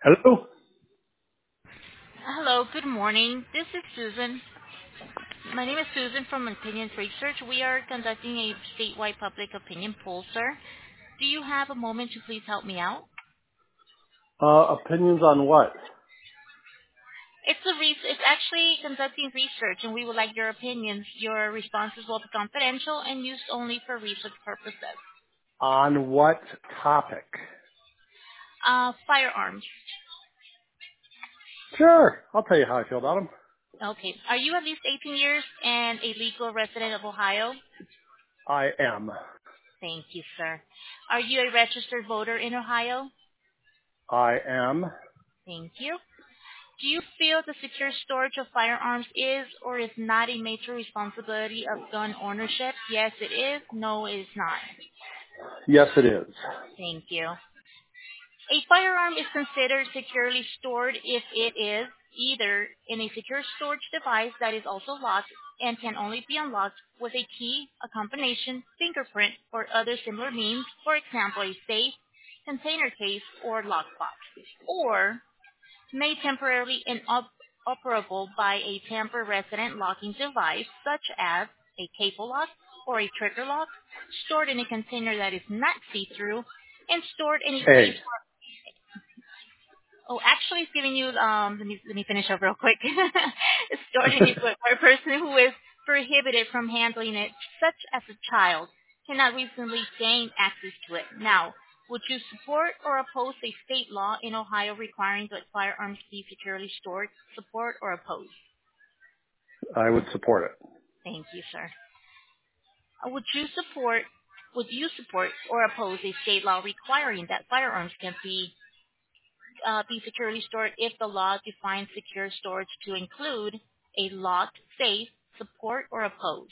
Hello? Hello, good morning. This is Susan. My name is Susan from Opinions Research. We are conducting a statewide public opinion poll, sir. Do you have a moment to please help me out? Opinions on what? It's actually conducting research, and we would like your opinions. Your responses will be confidential and used only for research purposes. On what topic? Firearms. Sure. I'll tell you how I feel about them. Okay. Are you at least 18 years and a legal resident of Ohio? I am. Thank you, sir. Are you a registered voter in Ohio? I am. Thank you. Do you feel the secure storage of firearms is or is not a major responsibility of gun ownership? Yes, it is. No, it is not. Yes, it is. Thank you. A firearm is considered securely stored if it is either in a secure storage device that is also locked and can only be unlocked with a key, a combination, fingerprint, or other similar means, for example, a safe, container case, or lockbox, or made temporarily inoperable by a tamper-resident locking device, such as a cable lock or a trigger lock, stored in a container that is not see-through, and stored in a place. A. Oh, actually, it's giving you. Let me finish up real quick. It's stored in a place where a person who is prohibited from handling it, such as a child, cannot reasonably gain access to it. Now, would you support or oppose a state law in Ohio requiring that firearms be securely stored? Support or oppose? I would support it. Thank you, sir. Would you support or oppose a state law requiring that firearms can be securely stored if the law defines secure storage to include a locked safe, support or oppose?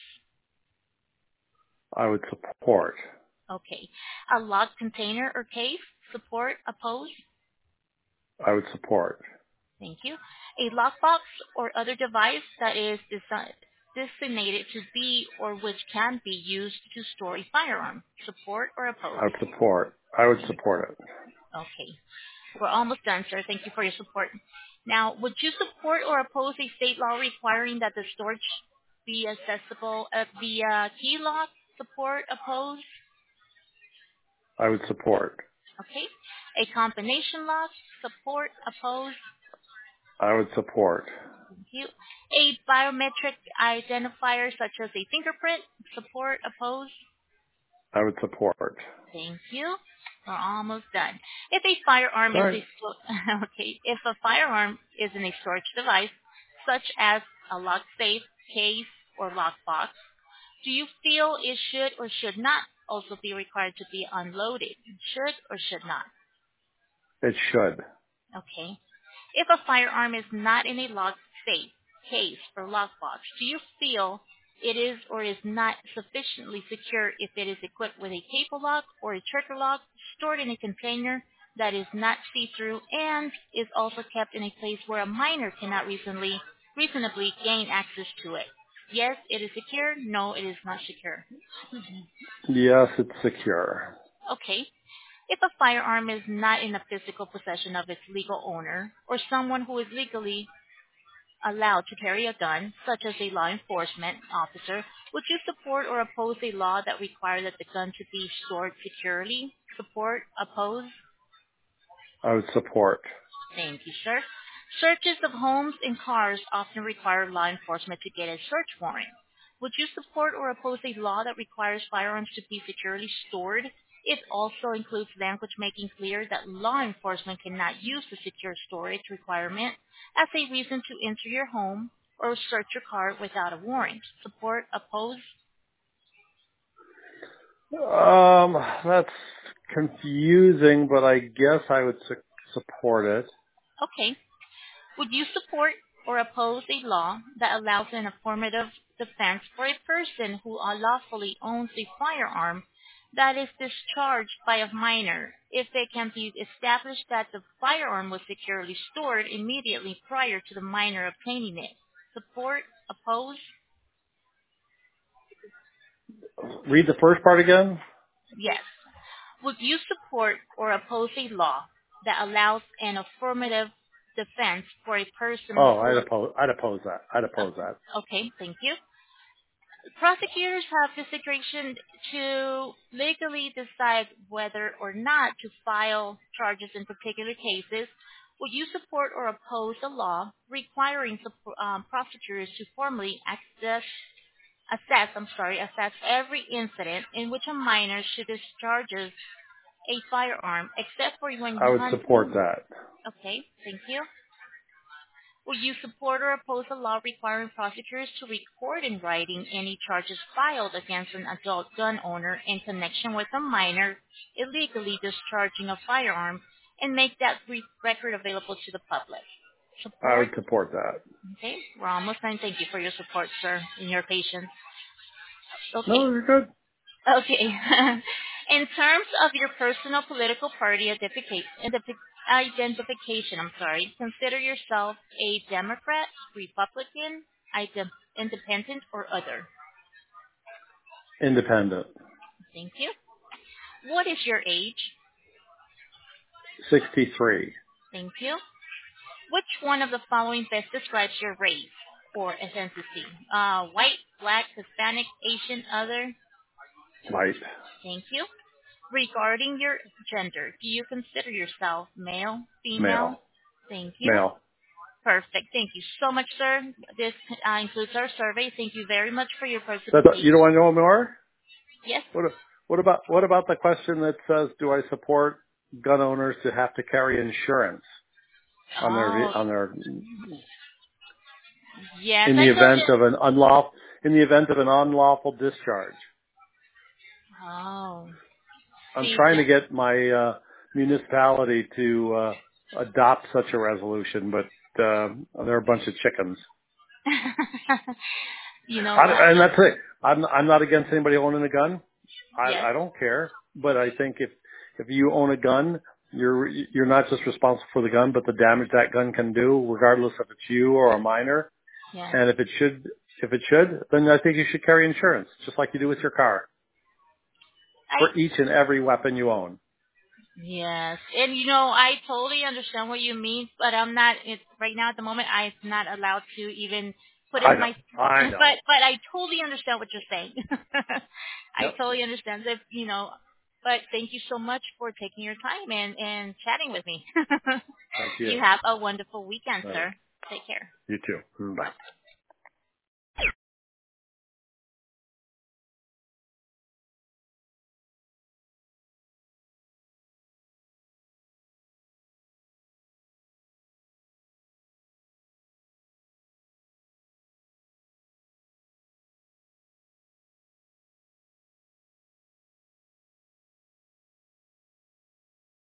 I would support. Okay. A locked container or case, support, oppose? I would support. Thank you. A lockbox or other device that is designated to be or which can be used to store a firearm, support or I oppose? would support. I would support it. Okay. We're almost done, sir. Thank you for your support. Now, would you support or oppose a state law requiring that the storage be accessible via key lock? Support, oppose? I would support. Okay. A combination lock? Support, oppose? I would support. Thank you. A biometric identifier such as a fingerprint? Support, oppose? I would support. Thank you. We're almost done. If a firearm is Sorry. if a firearm is in a storage device, such as a locked safe, case, or lockbox, do you feel it should or should not also be required to be unloaded? Should or should not? It should. Okay. If a firearm is not in a locked safe, case, or lockbox, do you feel it is or is not sufficiently secure if it is equipped with a cable lock or a trigger lock, stored in a container that is not see-through, and is also kept in a place where a minor cannot reasonably gain access to it? Yes, it is secure. No, it is not secure. Yes, it's secure. Okay. If a firearm is not in the physical possession of its legal owner or someone who is legally allowed to carry a gun, such as a law enforcement officer, would you support or oppose a law that requires that the gun to be stored securely? Support, oppose? I would support. Thank you, sir. Searches of homes and cars often require law enforcement to get a search warrant. Would you support or oppose a law that requires firearms to be securely stored? It also includes language making clear that law enforcement cannot use the secure storage requirement as a reason to enter your home or search your car without a warrant. Support, oppose? That's confusing, but I guess I would support it. Okay. Would you support or oppose a law that allows an affirmative defense for a person who unlawfully owns a firearm that is discharged by a minor if it can be established that the firearm was securely stored immediately prior to the minor obtaining it? Support, oppose? Read the first part again. Yes. Would you support or oppose a law that allows an affirmative defense for a person Oh, who... I'd oppose that. I'd oppose that. Okay, thank you. Prosecutors have discretion to legally decide whether or not to file charges in particular cases. Would you support or oppose a law requiring prosecutors to formally assess every incident in which a minor should discharges a firearm, except for when I would support hunting? that. Okay, thank you. Will you support or oppose a law requiring prosecutors to record in writing any charges filed against an adult gun owner in connection with a minor illegally discharging a firearm and make that record available to the public? I Support? would support that. Okay, we're almost done. Thank you for your support, sir, and your patience. Okay. No, you're good. Okay. In terms of your personal political party identification, consider yourself a Democrat, Republican, independent, or other. Independent. Thank you. What is your age? 63. Thank you. Which one of the following best describes your race or ethnicity? White, black, Hispanic, Asian, other? White. Thank you. Regarding your gender, do you consider yourself male, female? Male. Thank you. Male. Perfect. Thank you so much, sir. This includes our survey. Thank you very much for your You participation. don't want to know more? Yes. What about the question that says, do I support gun owners to have to carry insurance on Oh, their yes. in I the told event you. of an unlawful discharge? Oh, I'm see trying to that. get my municipality to adopt such a resolution, but they're a bunch of chickens. You know what? And that's it. I'm not against anybody owning a gun. Yes. I don't care. But I think if you own a gun, you're not just responsible for the gun, but the damage that gun can do, regardless if it's you or a minor. Yes. And if it should, then I think you should carry insurance, just like you do with your car, I for each and every weapon you own. Yes, and I totally understand what you mean, but I'm not. Right now at the moment, I'm not allowed to even put I in know. my. I know. But I totally understand what you're saying. I Yep. totally understand that. But thank you so much for taking your time and chatting with me. Thank You you. have a wonderful weekend, All right. sir. Take care. You too. Bye.